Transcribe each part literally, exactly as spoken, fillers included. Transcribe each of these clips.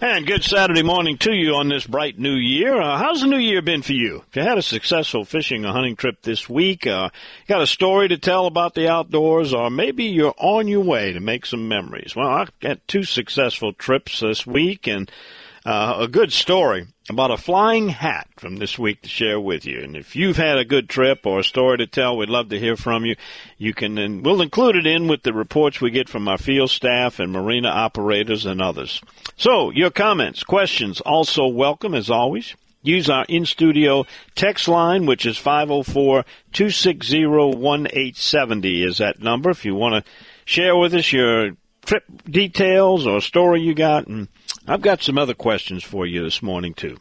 And good Saturday morning to you on this bright new year. Uh, how's the new year been for you? If you had a successful fishing or hunting trip this week, uh, got a story to tell about the outdoors, or maybe you're on your way to make some memories. Well, I got two successful trips this week and uh, a good story about a flying hat from this week to share with you. And if you've had a good trip or a story to tell, we'd love to hear from you. You can, and we'll include it in with the reports we get from our field staff and marina operators and others. So your comments, questions, also welcome as always. Use our in-studio text line, which is five oh four, two six zero, one eight seven zero is that number. If you want to share with us your trip details or story you got, and I've got some other questions for you this morning, too.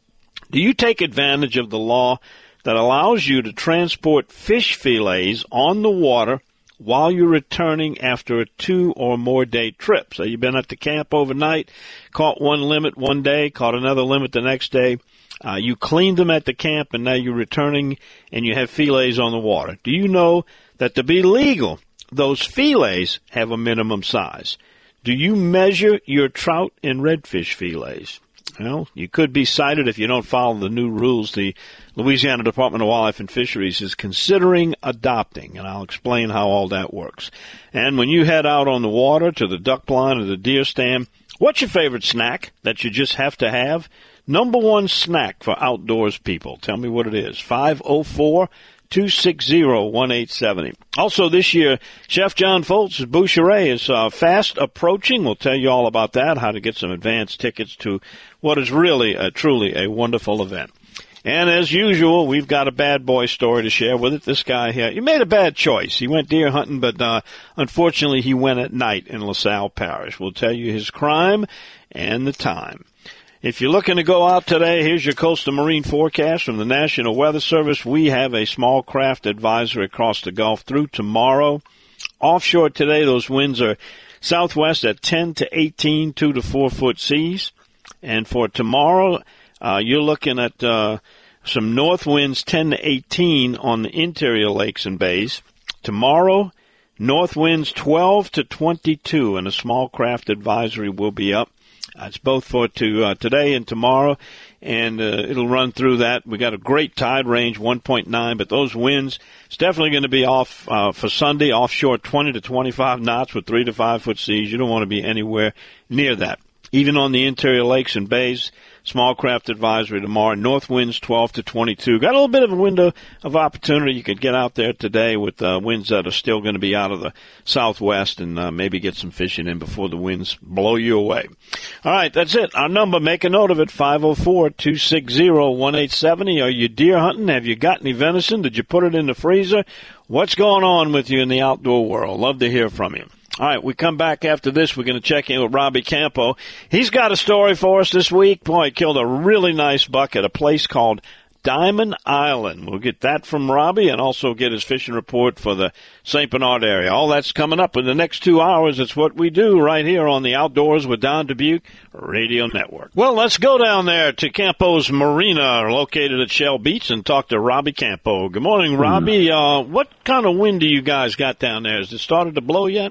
Do you take advantage of the law that allows you to transport fish fillets on the water while you're returning after a two or more day trip? So you've been at the camp overnight, caught one limit one day, caught another limit the next day. Uh, you cleaned them at the camp, and now you're returning, and you have fillets on the water. Do you know that to be legal, those fillets have a minimum size? Do you measure your trout and redfish fillets? Well, you could be cited if you don't follow the new rules the Louisiana Department of Wildlife and Fisheries is considering adopting, and I'll explain how all that works. And when you head out on the water to the duck blind or the deer stand, what's your favorite snack that you just have to have? Number one snack for outdoors people. Tell me what it is. five oh four, two six zero, one eight seven zero. Also this year, Chef John Foltz's Boucherie is uh, fast approaching. We'll tell you all about that, how to get some advance tickets to what is really, a, truly a wonderful event. And as usual, we've got a bad boy story to share with it. This guy here, he made a bad choice. He went deer hunting, but uh, unfortunately he went at night in LaSalle Parish. We'll tell you his crime and the time. If you're looking to go out today, here's your coastal marine forecast from the National Weather Service. We have a small craft advisory across the Gulf through tomorrow. Offshore today, those winds are southwest at ten to eighteen, two to four foot seas. And for tomorrow, uh, you're looking at uh, some north winds ten to eighteen on the interior lakes and bays. Tomorrow, north winds twelve to twenty-two, and a small craft advisory will be up. It's both for to uh, today and tomorrow, and uh, it'll run through that. We got a great tide range, one point nine, but those winds, it's definitely going to be off uh, for Sunday, offshore twenty to twenty-five knots with three to five foot seas. You don't want to be anywhere near that. Even on the interior lakes and bays, small craft advisory tomorrow. North winds twelve to twenty-two. Got a little bit of a window of opportunity. You could get out there today with uh, winds that are still going to be out of the southwest and uh, maybe get some fishing in before the winds blow you away. All right, that's it. Our number, make a note of it, five oh four, two six zero, one eight seven zero. Are you deer hunting? Have you got any venison? Did you put it in the freezer? What's going on with you in the outdoor world? Love to hear from you. All right, we come back after this. We're going to check in with Robbie Campo. He's got a story for us this week. Boy, he killed a really nice buck at a place called Diamond Island. We'll get that from Robbie and also get his fishing report for the Saint Bernard area. All that's coming up in the next two hours. It's what we do right here on the Outdoors with Don Dubuque Radio Network. Well, let's go down there to Campo's Marina, located at Shell Beach, and talk to Robbie Campo. Good morning, Robbie. Uh, what kind of wind do you guys got down there? Has it started to blow yet?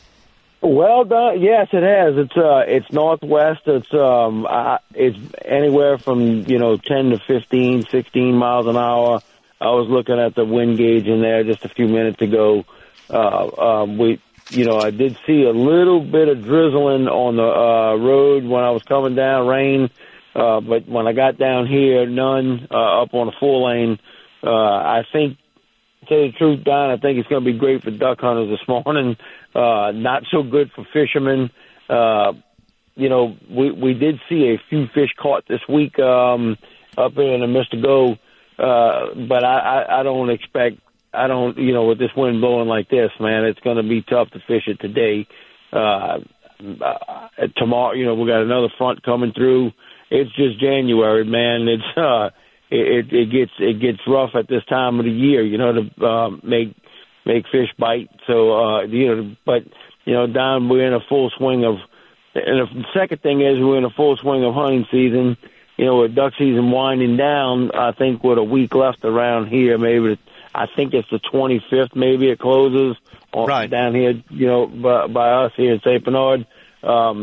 Well, uh, yes, it has. It's uh, it's northwest. It's um, uh, it's anywhere from you know ten to fifteen, sixteen miles an hour. I was looking at the wind gauge in there just a few minutes ago. Uh, um, we, you know, I did see a little bit of drizzling on the uh, road when I was coming down, rain. Uh, but when I got down here, none uh, up on the four lane. Uh, I think, to tell you the truth, Don, I think it's going to be great for duck hunters this morning. Uh, not so good for fishermen. Uh, you know, we, we did see a few fish caught this week, um, up in the Mister Go. Uh, but I, I, I don't expect, I don't, you know, with this wind blowing like this, man, it's going to be tough to fish it today. Uh, uh, tomorrow, you know, we got another front coming through. It's just January, man. It's, uh, it, it gets, it gets rough at this time of the year, you know, to, uh, make, make fish bite. So, uh, you know, but, you know, Don, we're in a full swing of, and the second thing is we're in a full swing of hunting season, you know, with duck season winding down. I think with a week left around here, maybe, I think it's the twenty-fifth, maybe it closes on, right down here, you know, by, by us here in Saint Bernard. Um,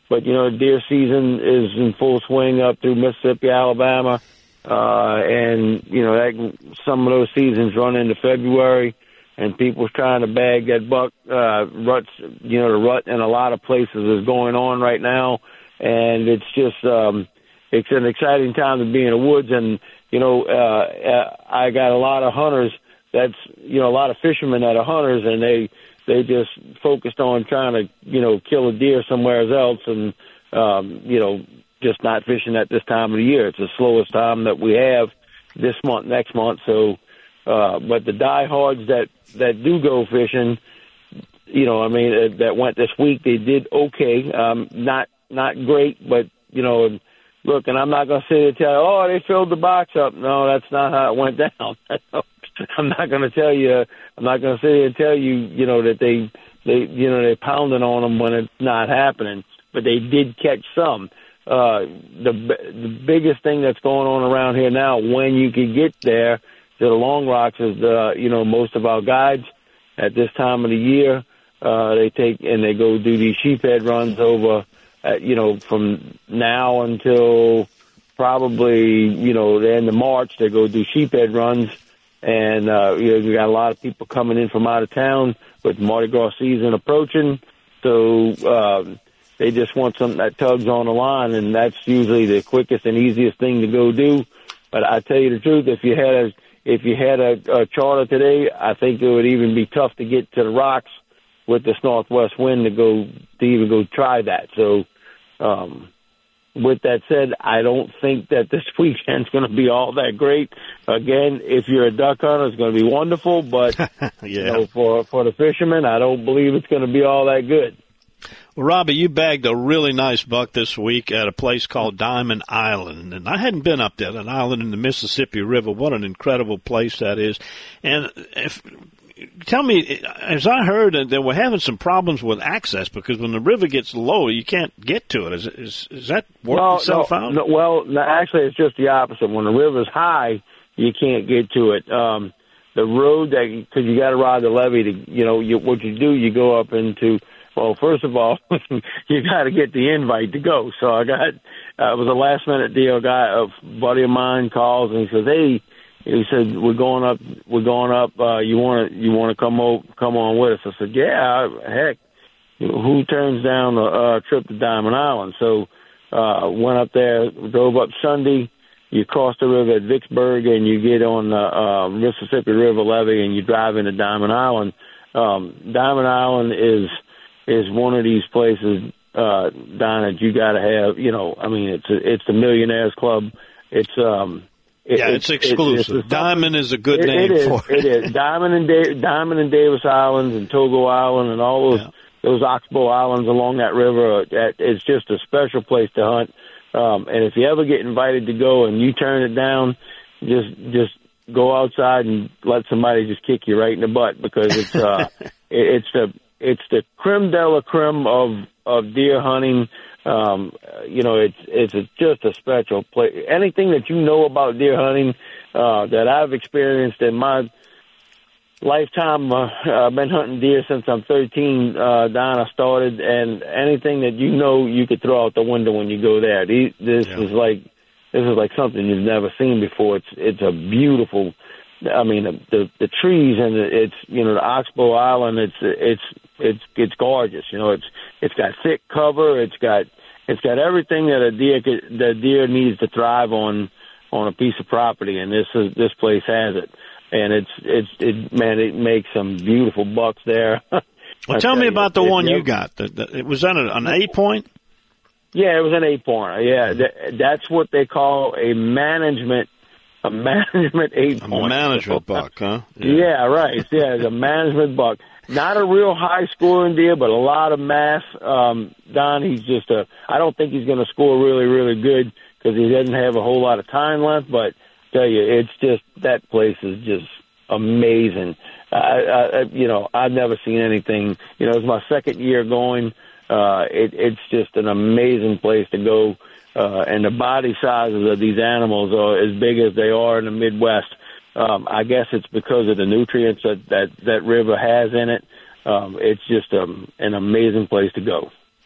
but you know, deer season is in full swing up through Mississippi, Alabama, uh, and you know that some of those seasons run into February, and people's trying to bag that buck. Uh, ruts, you know, the rut in a lot of places is going on right now, and it's just um, it's an exciting time to be in the woods. And you know, uh, I got a lot of hunters. That's you know a lot of fishermen that are hunters, and they. They just focused on trying to, you know, kill a deer somewhere else and, um, you know, just not fishing at this time of the year. It's the slowest time that we have this month, next month. So, uh, but the diehards that, that do go fishing, you know, I mean, uh, that went this week, they did okay. Um, not, not great, but, you know, look, and I'm not going to sit here and tell you, oh, they filled the box up. No, that's not how it went down. I'm not going to tell you. I'm not going to sit here and tell you, you know, that they, they, you know, they pounding on them when it's not happening. But they did catch some. Uh, the the biggest thing that's going on around here now, when you can get there to the Long Rocks, is the, you know, most of our guides at this time of the year, uh, they take and they go do these sheephead runs over, at, you know, from now until probably, you know, the end of March. They go do sheephead runs. And, uh, you know, you got a lot of people coming in from out of town with Mardi Gras season approaching. So, um, they just want something that tugs on the line, and that's usually the quickest and easiest thing to go do. But I tell you the truth, if you had a, if you had a, a charter today, I think it would even be tough to get to the rocks with this northwest wind to go, to even go try that. So, um, with that said, I don't think that this weekend's going to be all that great. Again, if you're a duck hunter, it's going to be wonderful. But yeah. you know, for for the fishermen, I don't believe it's going to be all that good. Well, Robbie, you bagged a really nice buck this week at a place called Diamond Island, and I hadn't been up there, an island in the Mississippi River. What an incredible place that is! And if tell me, as I heard, that they were having some problems with access because when the river gets low, you can't get to it. Is is, is that working well, itself no, out? No, well, no, actually, it's just the opposite. When the river's high, you can't get to it. Um, the road that because you got to ride the levee to, you know, you, what you do, you go up into. Well, first of all, you got to get the invite to go. So I got uh, it was a last minute deal. Guy, a buddy of mine calls and he says, "Hey." He said, "We're going up. We're going up. Uh, you want to? You want to come over, come on with us?" I said, "Yeah, heck. Who turns down a uh, trip to Diamond Island?" So uh, went up there, drove up Sunday. You cross the river at Vicksburg, and you get on the uh, Mississippi River levee, and you drive into Diamond Island. Um, Diamond Island is is one of these places, uh, Don, that you got to have. You know, I mean, it's a, it's the Millionaires Club. It's um. It, yeah, it's, it's exclusive. It's, it's Diamond is a good it, name it is, for it. It is. Diamond and da- Diamond and Davis Islands and Togo Island and all those yeah. those Oxbow Islands along that river. That it's just a special place to hunt. Um, and if you ever get invited to go and you turn it down, just just go outside and let somebody just kick you right in the butt because it's uh it, it's the it's the creme de la creme of of deer hunting. Um, you know, it's it's a, just a special place. Anything that you know about deer hunting uh, that I've experienced in my lifetime, uh, I've been hunting deer since I'm thirteen. Uh, Don, I started, and anything that you know, you could throw out the window when you go there. These, this yeah. is like this is like something you've never seen before. It's it's a beautiful. I mean, the the, the trees and it's you know the Oxbow Island. It's it's it's it's gorgeous. You know, it's it's got thick cover. It's got It's got everything that a deer could, the deer needs to thrive on on a piece of property, and this is this place has it. And it's it's it man, it makes some beautiful bucks there. Well, tell me about the it, one it, you got. The, the, was that an eight point? Yeah, it was an eight point. Yeah, that, that's what they call a management a management eight point. A management buck, huh? Yeah, yeah right. Yeah, it's a management buck. Not a real high-scoring deer, but a lot of mass. Um, Don, he's just a – I don't think he's going to score really, really good because he doesn't have a whole lot of time left. But I tell you, it's just – that place is just amazing. I, I, you know, I've never seen anything. You know, it's my second year going. Uh, it, it's just an amazing place to go. Uh, and the body sizes of these animals are as big as they are in the Midwest. Um, I guess it's because of the nutrients that that, that river has in it. Um, it's just um, an amazing place to go.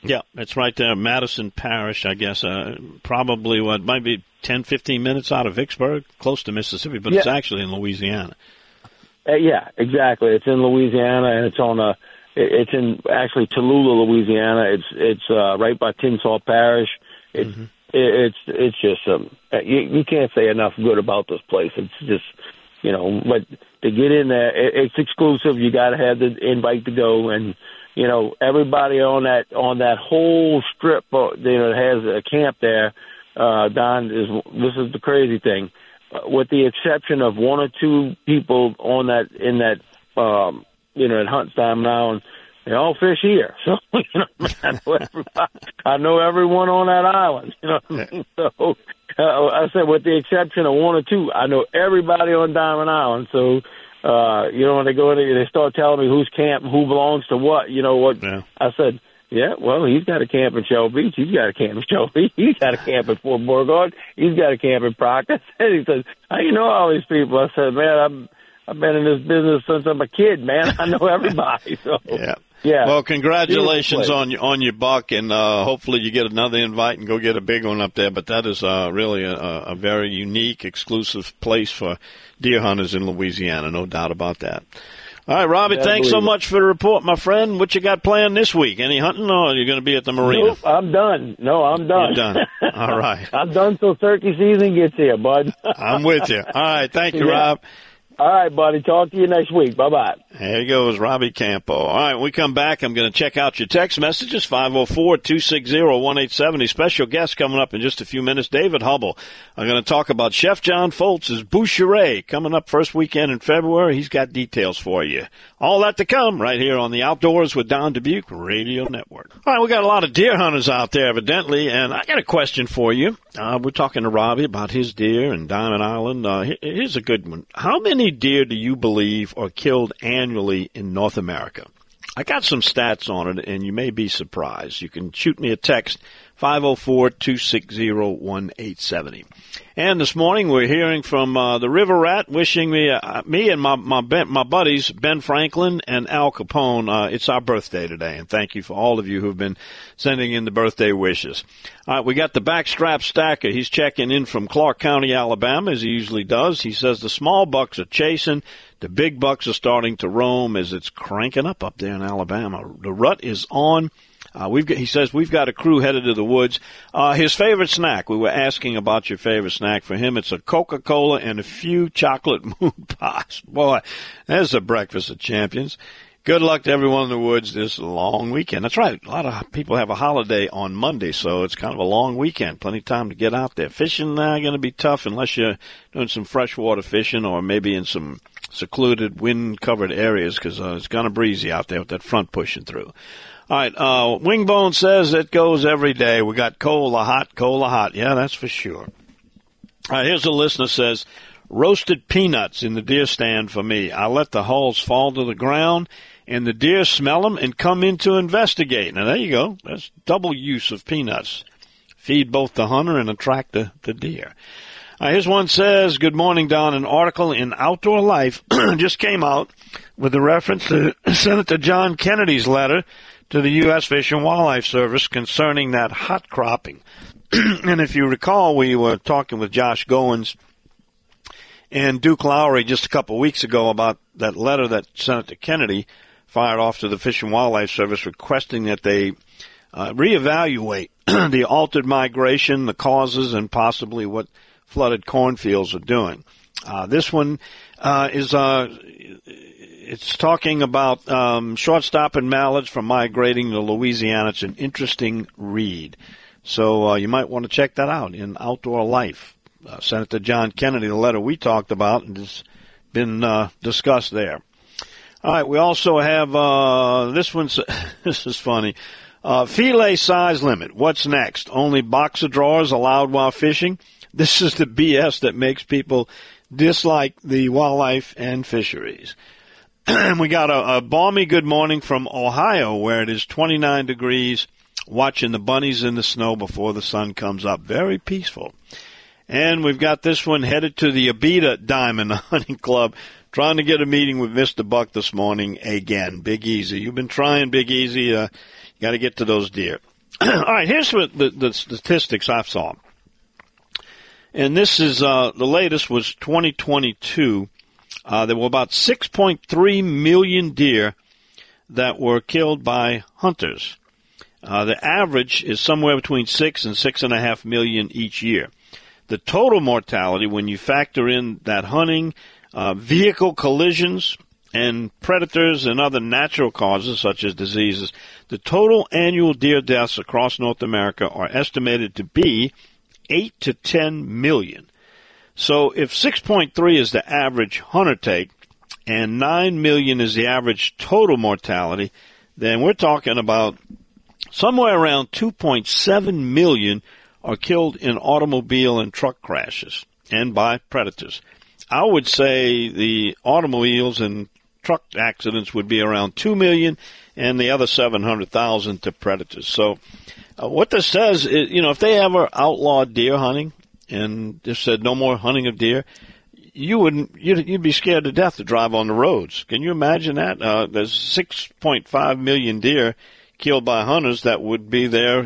Yeah, it's right there, Madison Parish, I guess. Uh, probably what might be ten, fifteen minutes out of Vicksburg, close to Mississippi, but yeah. It's actually in Louisiana. Uh, yeah, exactly. It's in Louisiana, and it's on a. It's in actually Tallulah, Louisiana. It's it's uh, right by Tinsall Parish. It's mm-hmm. it, it's it's just um, you, you can't say enough good about this place. It's just you know, but to get in there, it, it's exclusive. You got to have the invite to go, and you know everybody on that on that whole strip, uh, you know, has a camp there. Uh, Don is this is the crazy thing, uh, with the exception of one or two people on that in that. Um, you know, at Hunt's Diamond Island, they all fish here. So, you know, I know everybody, I know everyone on that island, you know what I mean? So, uh, I said, with the exception of one or two, I know everybody on Diamond Island. So, uh, you know, when they go in there, they start telling me who's camp, who belongs to what, you know what, yeah. I said, yeah, well, he's got a camp in Shell Beach. He's got a camp in Shell Beach. He's got a camp in Fort Beauregard. He's got a camp in Proctor. And he says, how you know all these people? I said, man, I'm, I've been in this business since I'm a kid, man. I know everybody. So yeah, yeah. Well, congratulations on your on your buck, and uh, hopefully you get another invite and go get a big one up there. But that is uh, really a, a very unique, exclusive place for deer hunters in Louisiana, no doubt about that. All right, Robbie, yeah, thanks so much for the report, my friend. What you got planned this week? Any hunting, or are you going to be at the marina? Nope, I'm done. No, I'm done. You're done. All right. I'm done till turkey season gets here, bud. I'm with you. All right, thank you, yeah. Rob. All right, buddy. Talk to you next week. Bye-bye. There he goes, Robbie Campo. All right, when we come back, I'm going to check out your text messages, five oh four, two six zero, one eight seven zero. Special guest coming up in just a few minutes, David Hubble. I'm going to talk about Chef John Foltz's Boucherie coming up first weekend in February. He's got details for you. All that to come right here on the Outdoors with Don Dubuque Radio Network. All right, we got a lot of deer hunters out there, evidently, and I got a question for you. Uh, we're talking to Robbie about his deer in Diamond Island. Uh, here's a good one. How many deer do you believe are killed annually in North America? I got some stats on it, and you may be surprised. You can shoot me a text, five oh four, two six zero, one eight seven zero. And this morning we're hearing from uh, the River Rat wishing me uh, me and my my, ben, my buddies, Ben Franklin and Al Capone, uh, it's our birthday today. And thank you for all of you who've been sending in the birthday wishes. All right, we got the Backstrap Stacker. He's checking in from Clark County, Alabama, as he usually does. He says the small bucks are chasing. The big bucks are starting to roam as it's cranking up up there in Alabama. The rut is on. Uh, we've got, he says we've got a crew headed to the woods. Uh, his favorite snack, we were asking about your favorite snack. For him, it's a Coca-Cola and a few chocolate moon pies. Boy, there's a breakfast of champions. Good luck to everyone in the woods this long weekend. That's right. A lot of people have a holiday on Monday, so it's kind of a long weekend. Plenty of time to get out there. Fishing now uh, going to be tough unless you're doing some freshwater fishing or maybe in some secluded, wind-covered areas because uh, it's kind of breezy out there with that front pushing through. All right, uh, Wingbone says it goes every day. We got cola hot, cola hot. Yeah, that's for sure. All right, here's a listener says, roasted peanuts in the deer stand for me. I let the hulls fall to the ground, and the deer smell them and come in to investigate. Now, there you go. That's double use of peanuts. Feed both the hunter and attract the, the deer. Uh, here's one says, good morning, Don. An article in Outdoor Life just came out with a reference to Senator John Kennedy's letter to the U S Fish and Wildlife Service concerning that hot cropping. And if you recall, we were talking with Josh Goins and Duke Lowry just a couple of weeks ago about that letter that Senator Kennedy fired off to the Fish and Wildlife Service requesting that they uh, reevaluate the altered migration, the causes, and possibly what flooded cornfields are doing. Uh, this one uh, is... Uh, It's talking about um, short-stopping mallards from migrating to Louisiana. It's an interesting read. So uh, you might want to check that out in Outdoor Life. Uh, Senator John Kennedy, the letter we talked about, and has been uh, discussed there. All right, we also have uh, this one's, this is funny, uh, fillet size limit. What's next? Only boxer drawers allowed while fishing? This is the B S that makes people dislike the wildlife and fisheries. We got a, a balmy good morning from Ohio where it is twenty-nine degrees, watching the bunnies in the snow before the sun comes up. Very peaceful. And we've got this one headed to the Abita Diamond Hunting Club, trying to get a meeting with Mister Buck this morning again. Big Easy. You've been trying, Big Easy. Uh, you got to get to those deer. All right, here's what the, the statistics I saw. And this is uh, the latest was twenty twenty-two. Uh, there were about six point three million deer that were killed by hunters. Uh, the average is somewhere between six and six and a half million each year. The total mortality, when you factor in that hunting, uh, vehicle collisions, and predators and other natural causes such as diseases, the total annual deer deaths across North America are estimated to be eight to ten million. So if six point three is the average hunter take and nine million is the average total mortality, then we're talking about somewhere around two point seven million are killed in automobile and truck crashes and by predators. I would say the automobiles and truck accidents would be around two million and the other seven hundred thousand to predators. So uh, what this says is, you know, if they ever outlawed deer hunting and just said no more hunting of deer, you wouldn't, you'd, you'd be scared to death to drive on the roads. Can you imagine that? Uh, there's six point five million deer killed by hunters that would be there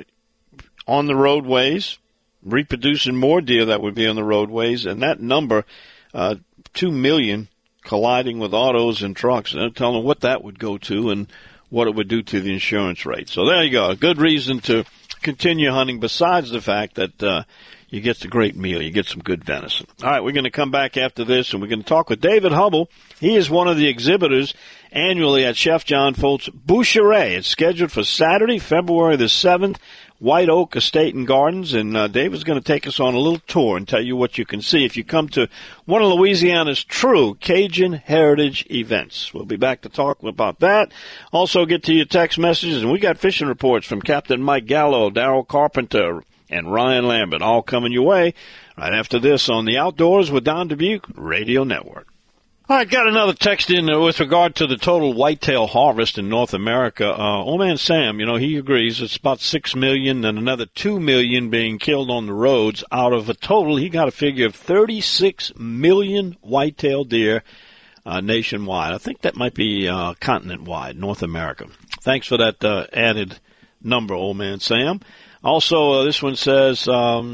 on the roadways, reproducing more deer that would be on the roadways, and that number, uh, two million colliding with autos and trucks, and tell them what that would go to and what it would do to the insurance rate. So there you go. A good reason to continue hunting besides the fact that uh, you get a great meal. You get some good venison. All right, we're going to come back after this, and we're going to talk with David Hubble. He is one of the exhibitors annually at Chef John Folt's Boucherie. It's scheduled for Saturday, February the seventh, White Oak Estate and Gardens, and uh, David's going to take us on a little tour and tell you what you can see if you come to one of Louisiana's true Cajun heritage events. We'll be back to talk about that. Also get to your text messages, and we got fishing reports from Captain Mike Gallo, Darrell Carpenter, and Ryan Lambert, all coming your way right after this on the Outdoors with Don Dubuque Radio Network. All right, got another text in uh, with regard to the total whitetail harvest in North America. Uh, old man Sam, you know, he agrees it's about six million and another two million being killed on the roads out of a total, he got a figure of thirty-six million whitetail deer uh, nationwide. I think that might be uh, continent-wide, North America. Thanks for that uh, added number, old man Sam. Also, uh, this one says,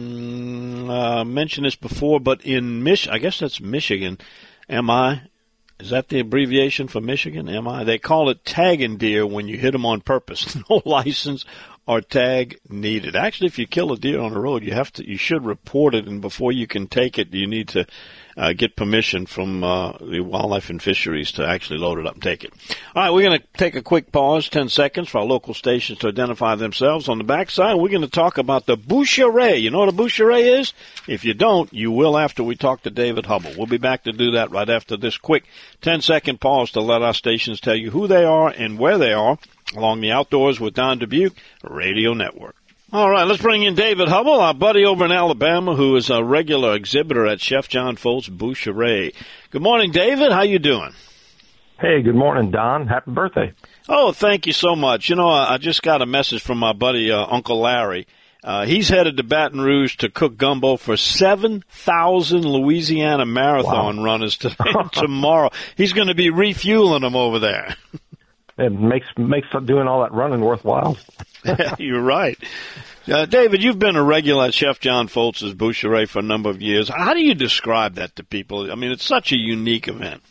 um, uh, mentioned this before, but in Mich, I guess that's Michigan, M I, is that the abbreviation for Michigan? M I? They call it tagging deer when you hit them on purpose. No license or tag needed. Actually, if you kill a deer on the road, you have to, you should report it, and before you can take it, you need to uh, get permission from uh, the Wildlife and Fisheries to actually load it up and take it. All right, we're going to take a quick pause, ten seconds, for our local stations to identify themselves. On the backside, we're going to talk about the Boucherie. You know what a Boucherie is? If you don't, you will after we talk to David Hubble. We'll be back to do that right after this quick ten-second pause to let our stations tell you who they are and where they are along the Outdoors with Don Dubuque Radio Network. All right, let's bring in David Hubble, our buddy over in Alabama, who is a regular exhibitor at Chef John Folt's Boucherie. Good morning, David. How you doing? Hey, good morning, Don. Happy birthday. Oh, thank you so much. You know, I just got a message from my buddy, uh, Uncle Larry. Uh, he's headed to Baton Rouge to cook gumbo for seven thousand Louisiana marathon wow. runners today and tomorrow. He's going to be refueling them over there. It makes makes doing all that running worthwhile. You're right. Uh, David, you've been a regular at Chef John Folt's Boucherie for a number of years. How do you describe that to people? I mean, it's such a unique event.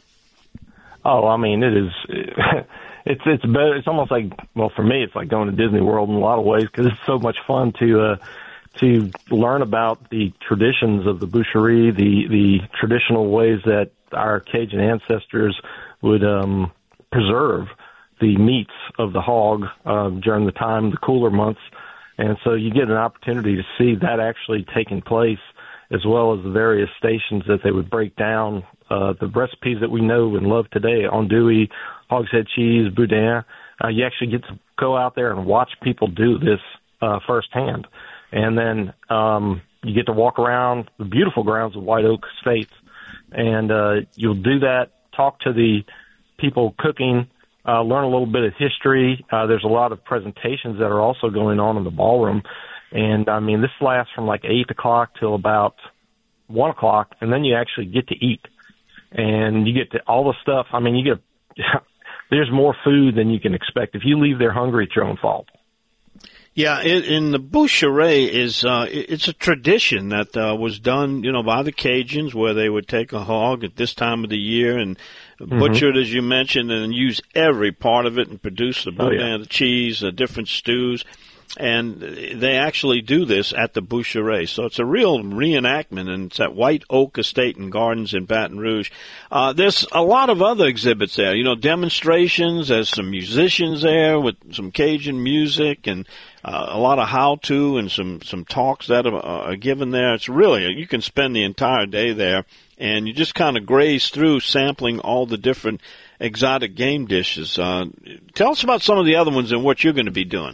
Oh, I mean, it is. It's it's better. It's almost like, well, for me, it's like going to Disney World in a lot of ways because it's so much fun to uh, to learn about the traditions of the boucherie, the the traditional ways that our Cajun ancestors would um, preserve the meats of the hog uh, during the time, the cooler months. And so you get an opportunity to see that actually taking place, as well as the various stations that they would break down uh, the recipes that we know and love today, andouille, hogshead cheese, boudin. Uh, you actually get to go out there and watch people do this uh, firsthand. And then um, you get to walk around the beautiful grounds of White Oak Estates, and uh, you'll do that, talk to the people cooking, Uh, learn a little bit of history. Uh, there's a lot of presentations that are also going on in the ballroom. And, I mean, this lasts from like eight o'clock till about one o'clock, and then you actually get to eat. And you get to all the stuff. I mean, you get there's more food than you can expect. If you leave there hungry, it's your own fault. Yeah, it, in the boucherie is uh, it, it's a tradition that uh, was done, you know, by the Cajuns, where they would take a hog at this time of the year and mm-hmm. butcher it, as you mentioned, and use every part of it and produce the boudin, oh, yeah. the cheese, uh, different stews. And they actually do this at the boucherie. So it's a real reenactment, and it's at White Oak Estate and Gardens in Baton Rouge. Uh, there's a lot of other exhibits there, you know, demonstrations. There's some musicians there with some Cajun music and uh, a lot of how-to and some, some talks that are, are given there. It's really, you can spend the entire day there, and you just kind of graze through sampling all the different exotic game dishes. Uh, tell us about some of the other ones and what you're going to be doing.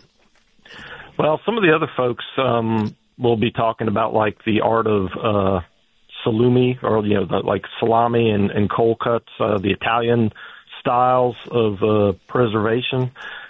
Well, some of the other folks um, will be talking about, like, the art of uh, salumi, or, you know, the, like salami and, and cold cuts, uh, the Italian styles of uh, preservation.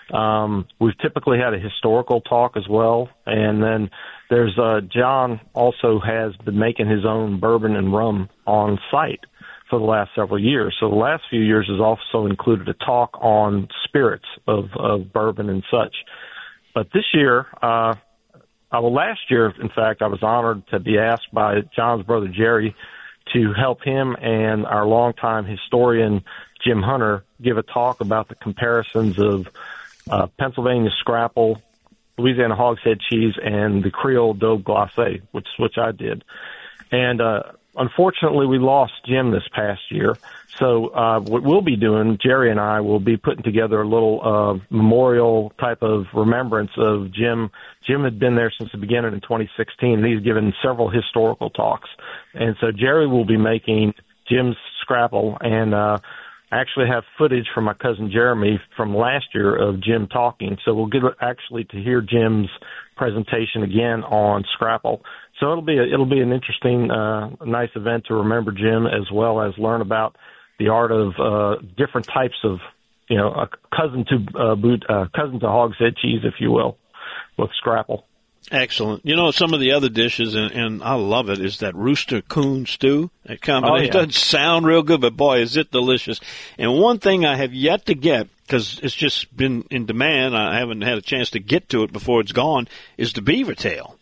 Um, we've typically had a historical talk as well. And then there's uh, John also has been making his own bourbon and rum on site for the last several years. So the last few years has also included a talk on spirits of, of bourbon and such. But this year, uh, well, last year, in fact, I was honored to be asked by John's brother Jerry to help him and our longtime historian Jim Hunter give a talk about the comparisons of uh, Pennsylvania Scrapple, Louisiana Hogshead cheese, and the Creole Daube Glacé, which which I did. And uh, unfortunately, we lost Jim this past year. So uh, what we'll be doing, Jerry and I will be putting together a little uh, memorial type of remembrance of Jim. Jim had been there since the beginning in twenty sixteen, and he's given several historical talks. And so Jerry will be making Jim's Scrapple, and uh, I actually have footage from my cousin Jeremy from last year of Jim talking. So we'll get actually to hear Jim's presentation again on Scrapple. So it'll be a, it'll be an interesting, uh, nice event to remember Jim, as well as learn about the art of uh, different types of, you know, a cousin to uh, boot, uh, cousin to hogshead cheese, if you will, with Scrapple. Excellent. You know, some of the other dishes, and, and I love it, is that rooster coon stew. That combination. Oh, yeah. It doesn't sound real good, but boy, is it delicious. And one thing I have yet to get, because it's just been in demand, I haven't had a chance to get to it before it's gone, is the beaver tail.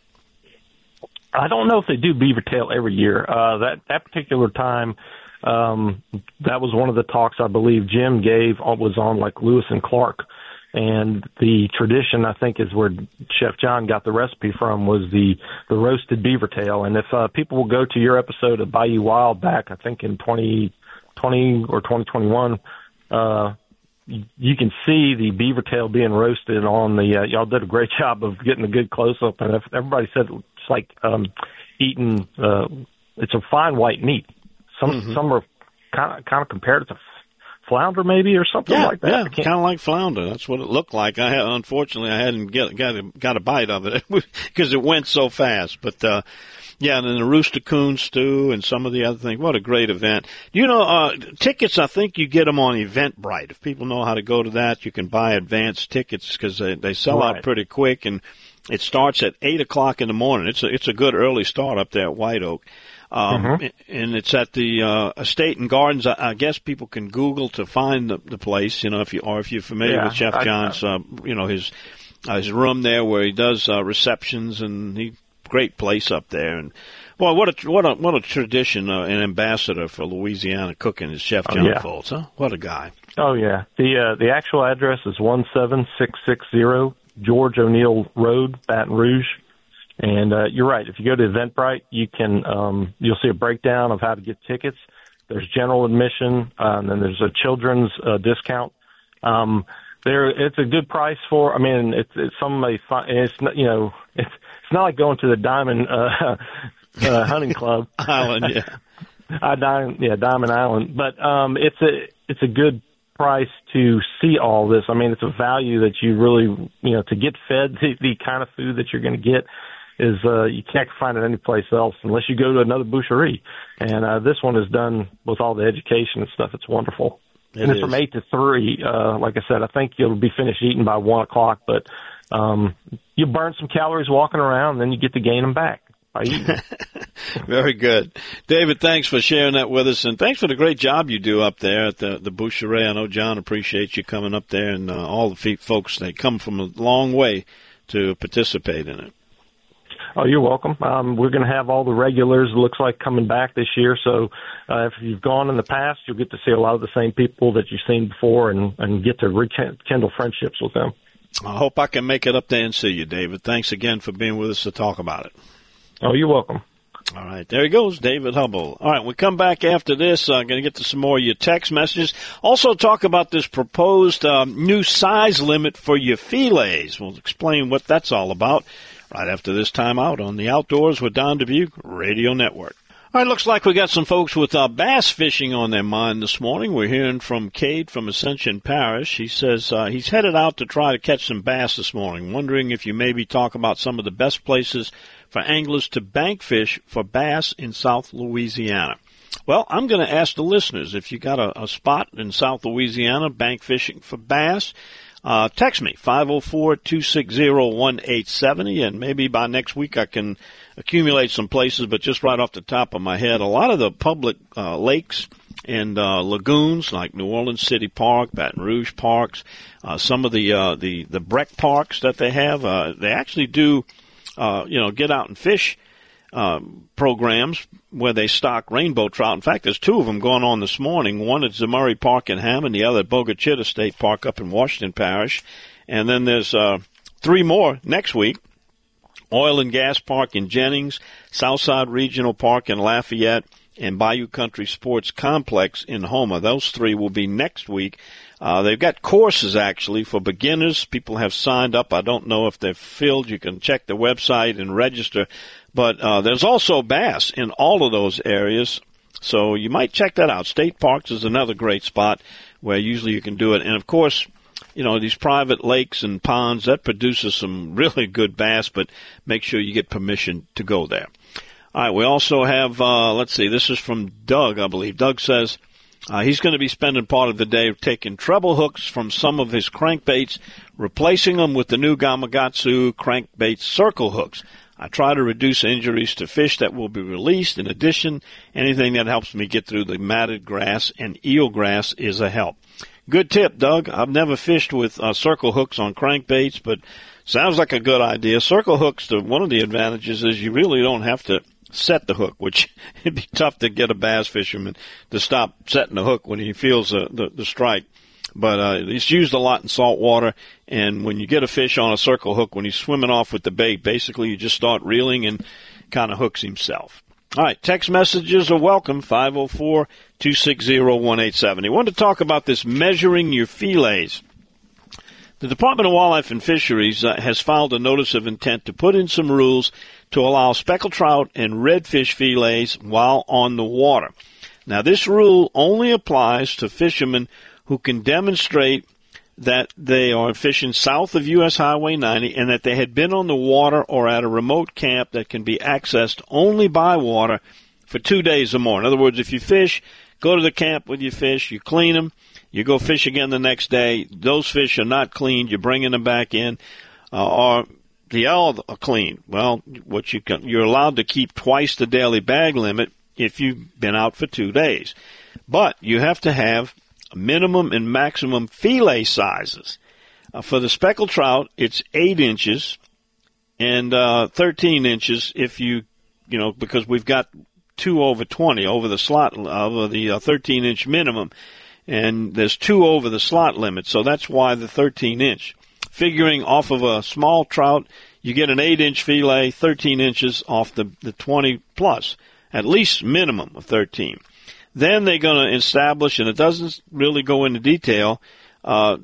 I don't know if they do beaver tail every year. Uh, that, that particular time, um, that was one of the talks I believe Jim gave, was on like Lewis and Clark. And the tradition, I think, is where Chef John got the recipe from, was the, the roasted beaver tail. And if uh, people will go to your episode of Bayou Wild back, I think in twenty twenty or twenty twenty-one, uh, you can see the beaver tail being roasted on the, uh, y'all did a great job of getting a good close-up. And everybody said it's like um, eating, uh, it's a fine white meat. Some mm-hmm. some are kind of kind of compared it to flounder, maybe, or something yeah, like that. Yeah, kind of like flounder. That's what it looked like. I had, unfortunately, I hadn't get, got a, got a bite of it because it went so fast. But uh, yeah, and then the rooster coon stew and some of the other things. What a great event! You know, uh, tickets. I think you get them on Eventbrite. If people know how to go to that, you can buy advance tickets because they they sell right. out pretty quick, and it starts at eight o'clock in the morning. It's a it's a good early start up there at White Oak. Um, mm-hmm. And it's at the uh, Estate and Gardens. I, I guess people can Google to find the, the place, you know, if you or if you're familiar yeah, with Chef I, John's, uh, you know, his uh, his room there where he does uh, receptions, and he great place up there. And boy, what a what a what a tradition! Uh, an ambassador for Louisiana cooking is Chef John oh, yeah. Foltz, huh? What a guy! Oh yeah, the uh, the actual address is one seven six six zero George O'Neill Road, Baton Rouge. And uh, you're right. If you go to Eventbrite, you can um, you'll see a breakdown of how to get tickets. There's general admission, uh, and then there's a children's uh, discount. Um, there, it's a good price for. I mean, it's, it's some may find it's not, you know it's it's not like going to the Diamond uh, uh, Hunting Club Island, yeah, I Diamond, yeah, Diamond Island. But um, it's a it's a good price to see all this. I mean, it's a value that you really you know to get fed the, the kind of food that you're going to get. Is uh, you can't find it anyplace else unless you go to another boucherie. And uh, this one is done with all the education and stuff. It's wonderful. It and it's is. From eight to three. Uh, like I said, I think you'll be finished eating by one o'clock. But um, you burn some calories walking around, and then you get to gain them back by eating. Very good. David, thanks for sharing that with us, and thanks for the great job you do up there at the, the boucherie. I know John appreciates you coming up there, and uh, all the folks, they come from a long way to participate in it. Oh, you're welcome. Um, we're going to have all the regulars, it looks like, coming back this year. So uh, if you've gone in the past, you'll get to see a lot of the same people that you've seen before and, and get to rekindle friendships with them. I hope I can make it up there and see you, David. Thanks again for being with us to talk about it. Oh, you're welcome. All right, there he goes, David Hubble. All right, we come back after this. I'm uh, going to get to some more of your text messages. Also talk about this proposed um, new size limit for your fillets. We'll explain what that's all about right after this time out on the Outdoors with Don Dubuque Radio Network. All right, looks like we got some folks with uh, bass fishing on their mind this morning. We're hearing from Cade from Ascension Parish. He says uh, he's headed out to try to catch some bass this morning, wondering if you maybe talk about some of the best places for anglers to bank fish for bass in South Louisiana. Well, I'm going to ask the listeners, if you got a, a spot in South Louisiana bank fishing for bass, uh, text me, five oh four, two six zero, one eight seven zero, and maybe by next week I can accumulate some places, but just right off the top of my head, a lot of the public uh, lakes and uh, lagoons like New Orleans City Park, Baton Rouge Parks, uh, some of the, uh, the, the Breck Parks that they have, uh, they actually do Uh, you know, get out and fish um, programs where they stock rainbow trout. In fact, there's two of them going on this morning. One at Zamurray Park in Hammond, the other at Bogachitta State Park up in Washington Parish. And then there's uh, three more next week. Oil and Gas Park in Jennings, Southside Regional Park in Lafayette, and Bayou Country Sports Complex in Houma. Those three will be next week. Uh, they've got courses, actually, for beginners. People have signed up. I don't know if they're filled. You can check the website and register. But uh, there's also bass in all of those areas, so you might check that out. State Parks is another great spot where usually you can do it. And, of course, you know, these private lakes and ponds, that produces some really good bass, but make sure you get permission to go there. All right, we also have, uh, let's see, this is from Doug, I believe. Doug says uh, he's going to be spending part of the day taking treble hooks from some of his crankbaits, replacing them with the new Gamakatsu crankbait circle hooks. I try to reduce injuries to fish that will be released. In addition, anything that helps me get through the matted grass and eelgrass is a help. Good tip, Doug. I've never fished with uh, circle hooks on crankbaits, but sounds like a good idea. Circle hooks, the, one of the advantages is you really don't have to set the hook, which it'd be tough to get a bass fisherman to stop setting the hook when he feels uh, the, the strike. But uh, it's used a lot in salt water, and when you get a fish on a circle hook, when he's swimming off with the bait, basically you just start reeling and kind of hooks himself. All right, text messages are welcome, five oh four, two six zero, one eight seven zero. I wanted to talk about this measuring your fillets. The Department of Wildlife and Fisheries uh, has filed a notice of intent to put in some rules to allow speckled trout and redfish fillets while on the water. Now, this rule only applies to fishermen who can demonstrate that they are fishing south of U S Highway ninety and that they had been on the water or at a remote camp that can be accessed only by water for two days or more. In other words, if you fish, go to the camp with your fish, you clean them, you go fish again the next day, those fish are not cleaned, you're bringing them back in, uh, or the all are clean. Well, what you can, you're allowed to keep twice the daily bag limit if you've been out for two days. But you have to have minimum and maximum fillet sizes. Uh, for the speckled trout, it's eight inches and uh, thirteen inches if you, you know, because we've got two over twenty over the slot, over the uh, thirteen inch minimum, and there's two over the slot limit, so that's why the thirteen inch. Figuring off of a small trout, you get an eight inch fillet, thirteen inches off the, the twenty plus, at least minimum of thirteen. Then they're going to establish, and it doesn't really go into detail, uh,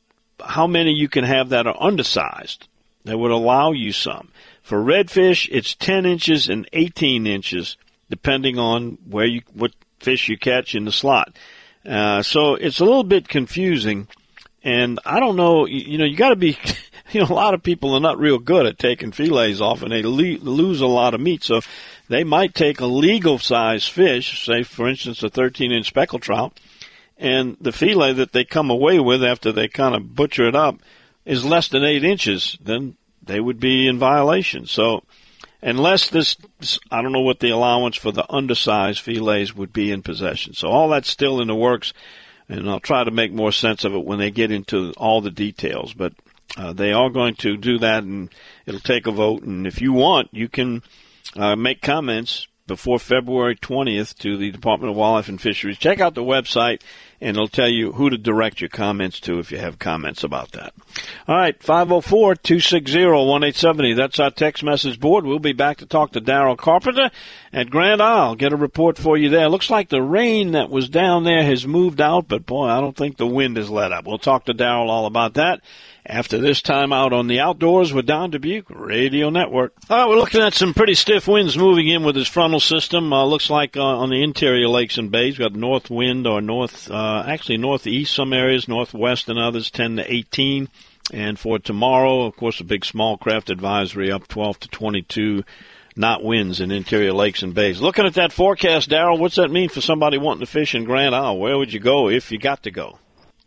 how many you can have that are undersized. They would allow you some. For redfish, it's ten inches and eighteen inches, depending on where you what fish you catch in the slot. Uh, so it's a little bit confusing, and I don't know. You, you know, you got to be. You know, a lot of people are not real good at taking fillets off, and they le- lose a lot of meat. So they might take a legal-sized fish, say, for instance, a thirteen inch speckled trout, and the fillet that they come away with after they kind of butcher it up is less than eight inches. Then they would be in violation. So unless this, I don't know what the allowance for the undersized fillets would be in possession. So all that's still in the works, and I'll try to make more sense of it when they get into all the details. But Uh, they are going to do that, and it'll take a vote. And if you want, you can uh, make comments before February twentieth to the Department of Wildlife and Fisheries. Check out the website, and it'll tell you who to direct your comments to if you have comments about that. All right, five oh four, two six zero, one eight seven zero. That's our text message board. We'll be back to talk to Daryl Carpenter at Grand Isle. Get a report for you there. Looks like the rain that was down there has moved out, but, boy, I don't think the wind has let up. We'll talk to Daryl all about that after this time out on the Outdoors with Don Dubuque Radio Network. All right, we're looking at some pretty stiff winds moving in with this frontal system. Uh, looks like uh, on the interior lakes and bays, we've got north wind or north, uh, actually northeast some areas, northwest and others, ten to eighteen. And for tomorrow, of course, a big small craft advisory up twelve to twenty-two knot winds in interior lakes and bays. Looking at that forecast, Daryl, what's that mean for somebody wanting to fish in Grand Isle? Where would you go if you got to go?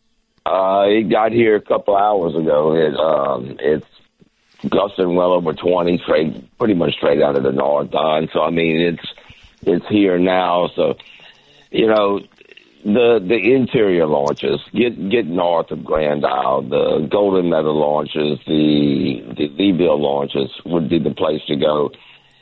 Uh, it got here a couple hours ago. It, um, it's gusting well over twenty, straight, pretty much straight out of the north, Don. So, I mean, it's it's here now. So, you know, the the interior launches, get get north of Grand Isle, the Golden Meadow launches, the, the Leeville launches would be the place to go.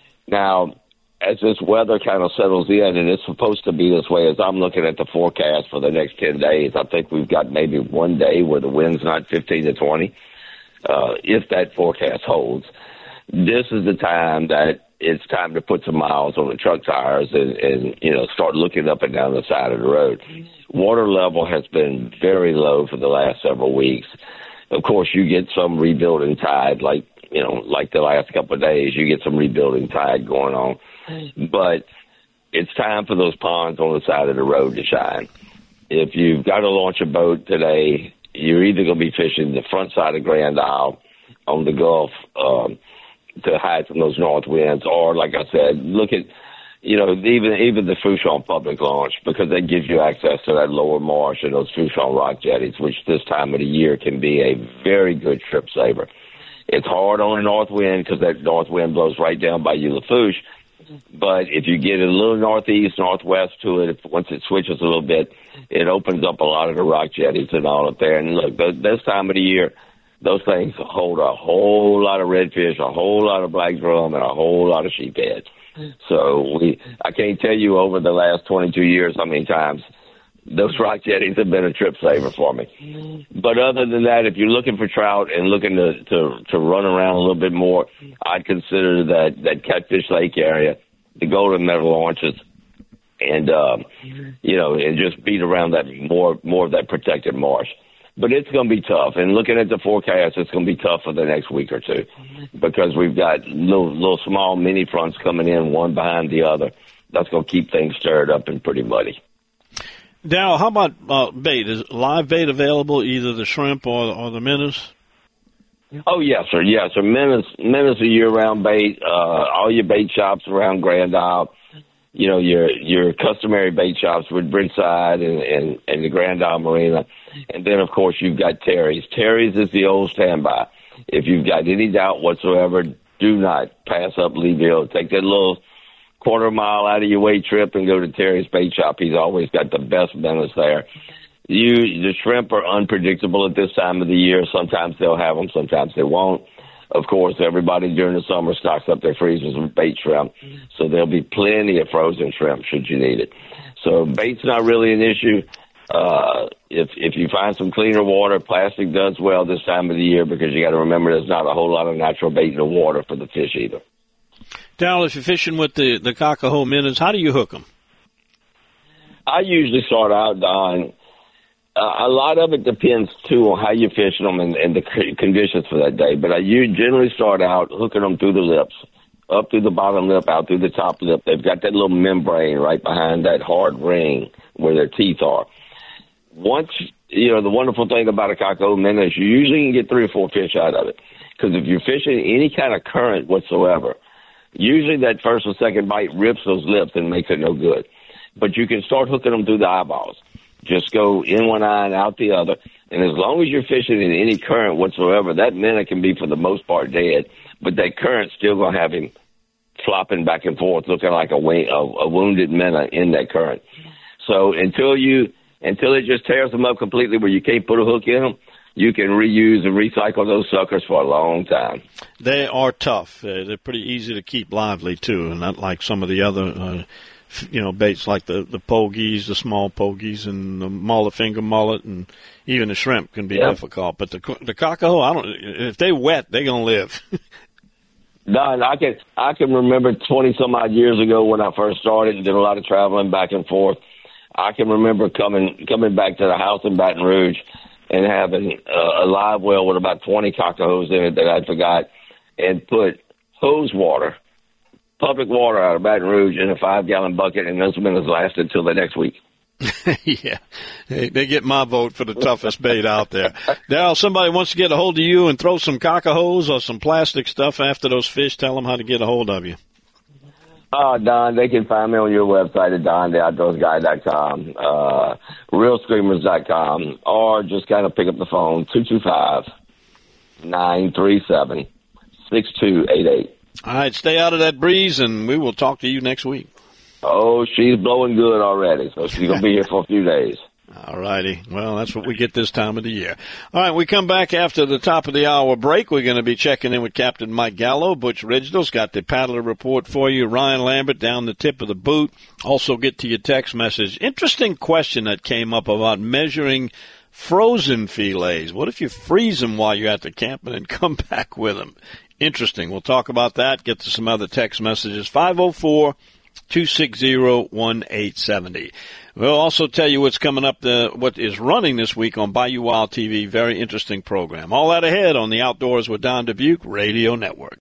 Now, as this weather kind of settles in, and it's supposed to be this way, as I'm looking at the forecast for the next ten days, I think we've got maybe one day where the wind's not fifteen to twenty, uh, if that forecast holds. This is the time that it's time to put some miles on the truck tires and, and, you know, start looking up and down the side of the road. Water level has been very low for the last several weeks. Of course, you get some rebuilding tide, like, you know, like the last couple of days, you get some rebuilding tide going on. But it's time for those ponds on the side of the road to shine. If you've got to launch a boat today, you're either going to be fishing the front side of Grand Isle on the Gulf um, to hide from those north winds, or, like I said, look at, you know, even even the Fouchon public launch, because that gives you access to that lower marsh and those Fouchon rock jetties, which this time of the year can be a very good trip saver. It's hard on the north wind because that north wind blows right down by you, Lafourche. But if you get a little northeast, northwest to it, if, once it switches a little bit, it opens up a lot of the rock jetties and all up there. And look, this time of the year, those things hold a whole lot of redfish, a whole lot of black drum, and a whole lot of sheephead. So we, I can't tell you over the last twenty-two years how many times those rock jetties have been a trip saver for me. But other than that, if you're looking for trout and looking to, to, to run around a little bit more, I'd consider that, that Catfish Lake area, the Golden Meadow launches, and, um, you know, and just beat around that more, more of that protected marsh. But it's going to be tough. And looking at the forecast, it's going to be tough for the next week or two because we've got little, little small mini fronts coming in, one behind the other. That's going to keep things stirred up and pretty muddy. Daryl, how about uh, bait? Is live bait available, either the shrimp or, or the minnows? Oh, yes, sir. Yes, sir. Minnows, minnows are year-round bait. Uh, all your bait shops around Grand Isle, you know, your your customary bait shops with Bridgeside and, and, and the Grand Isle Marina. And then, of course, you've got Terry's. Terry's is the old standby. If you've got any doubt whatsoever, do not pass up Leeville. Take that little quarter mile out of your way trip and go to Terry's Bait Shop. He's always got the best minnows there. You, the shrimp are unpredictable at this time of the year. Sometimes they'll have them, sometimes they won't. Of course, everybody during the summer stocks up their freezers with bait shrimp, so there'll be plenty of frozen shrimp should you need it. So bait's not really an issue. Uh, if if you find some cleaner water, plastic does well this time of the year because you got to remember there's not a whole lot of natural bait in the water for the fish either. Daryl, if you're fishing with the, the Kakaho minnows, how do you hook them? I usually start out, Don. Uh, a lot of it depends, too, on how you're fishing them and, and the conditions for that day. But I usually generally start out hooking them through the lips, up through the bottom lip, out through the top lip. They've got that little membrane right behind that hard ring where their teeth are. Once, you know, the wonderful thing about a Kakaho minnow is you usually can get three or four fish out of it. Because if you're fishing any kind of current whatsoever, usually that first or second bite rips those lips and makes it no good. But you can start hooking them through the eyeballs. Just go in one eye and out the other. And as long as you're fishing in any current whatsoever, that minnow can be for the most part dead. But that current's still going to have him flopping back and forth, looking like a, a, a wounded minnow in that current. So until you, until it just tears them up completely where you can't put a hook in them, you can reuse and recycle those suckers for a long time. They are tough. Uh, they're pretty easy to keep lively, too, and not like some of the other, uh, you know, baits like the, the pogies, the small pogies, and the mullet, finger mullet, and even the shrimp can be yep. difficult. But the the cockahoe, I don't. If they wet, they're gonna live. Don, I can I can remember twenty some odd years ago when I first started and did a lot of traveling back and forth. I can remember coming coming back to the house in Baton Rouge and having a, a live well with about twenty cockahoes in it that I forgot, and put hose water, public water out of Baton Rouge in a five gallon bucket, and those minutes lasted until the next week. Yeah, they, they get my vote for the toughest bait out there. Darryl, somebody wants to get a hold of you and throw some cockahoes or some plastic stuff after those fish. Tell them how to get a hold of you. Uh, Don, they can find me on your website at don the outdoors guy dot com, uh, real screamers dot com, or just kind of pick up the phone, two two five, nine three seven, six two eight eight. All right, stay out of that breeze, and we will talk to you next week. Oh, she's blowing good already, so she's going to be here for a few days. All righty. Well, that's what we get this time of the year. All right, we come back after the top of the hour break. We're going to be checking in with Captain Mike Gallo. Butch Ridgdale's got the paddler report for you. Ryan Lambert down the tip of the boot. Also get to your text message. Interesting question that came up about measuring frozen fillets. What if you freeze them while you're at the camp and then come back with them? Interesting. We'll talk about that. Get to some other text messages. five oh four, two six zero, one eight seven zero. We'll also tell you what's coming up, the, what is running this week on Bayou Wild T V. Very interesting program. All that ahead on the Outdoors with Don Dubuque Radio Network.